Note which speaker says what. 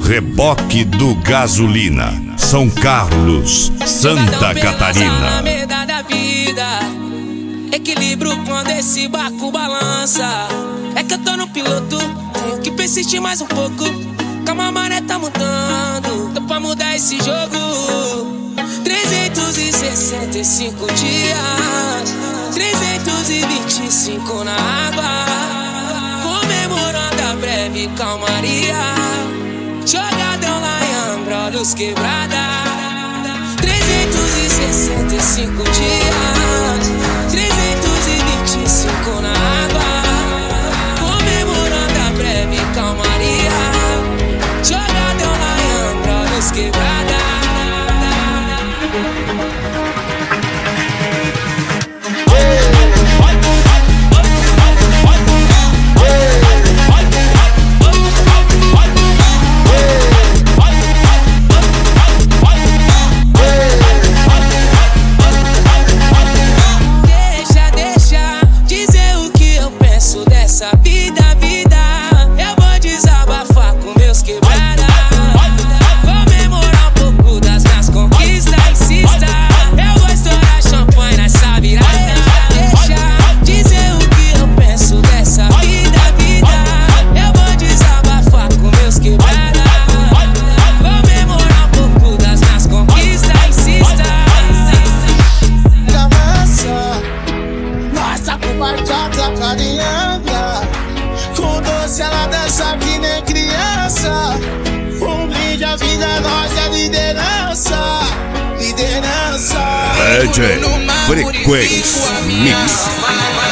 Speaker 1: Reboque do Gasolina, São Carlos, Santa Catarina.
Speaker 2: Da vida, equilíbrio quando esse barco balança. É que eu tô no piloto, tenho que persistir mais um pouco. Calma, a maré tá mudando, tô pra mudar esse jogo. 365 dias, 325 na água, comemorando a breve calmaria. Jogadão lá em Ambrólios Quebrada. 365 dias, 325 na água, comemorando a breve calmaria. Jogadão lá em Ambrólios Quebrada.
Speaker 3: Com doce ela dança que nem criança. Um brinde a vida, nós é liderança. Liderança.
Speaker 1: DJ Frequência Mix.